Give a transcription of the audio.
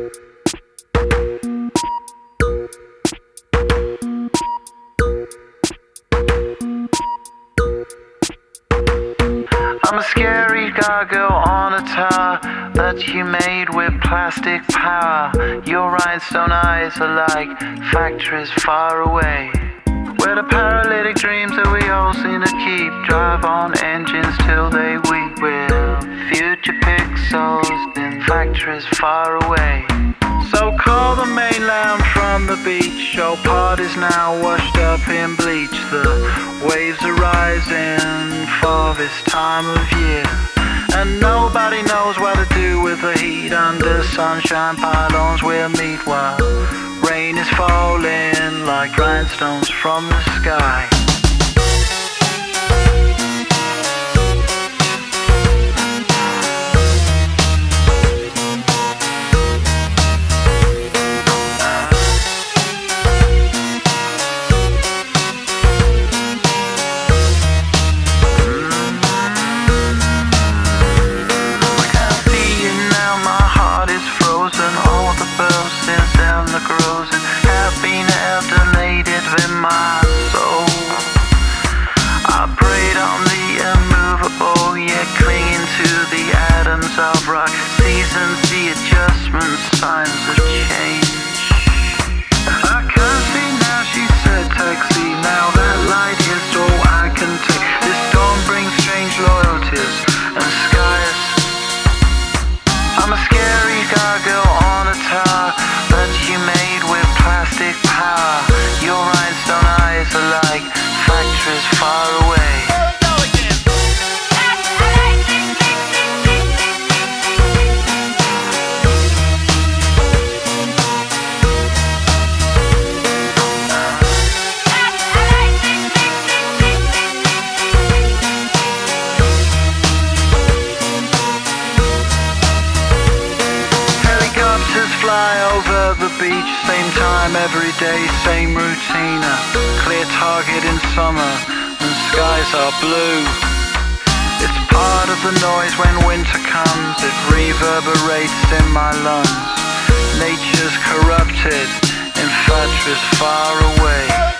I'm a scary gargoyle on a tower that you made with plastic power. Your rhinestone eyes are like factories far away, where the paralytic dreams that we all seem to keep drive on engines till they weep. We're future pixels in factories far away. So call the mainland from the beach. Your part is now washed up in bleach. The waves are rising for this time of year, and nobody knows what to do with the heat. Under sunshine pylons we'll meet while rain is falling like rhinestones from the sky. Have been alternated with my soul. I prayed on the immovable, yet clinging to the atoms of rock. Seasons, the adjustments, signs of change. I can't see now, she said, taxi. Now that light is all I can take. This dawn brings strange loyalties and skies. I'm a scary gargoyle on a tower that you made with plastic power. Your rhinestone eyes are like factories far away. Fly over the beach, same time every day, same routine. A clear target in summer and skies are blue. It's part of the noise when winter comes. It reverberates in my lungs. Nature's corrupted in factories far away.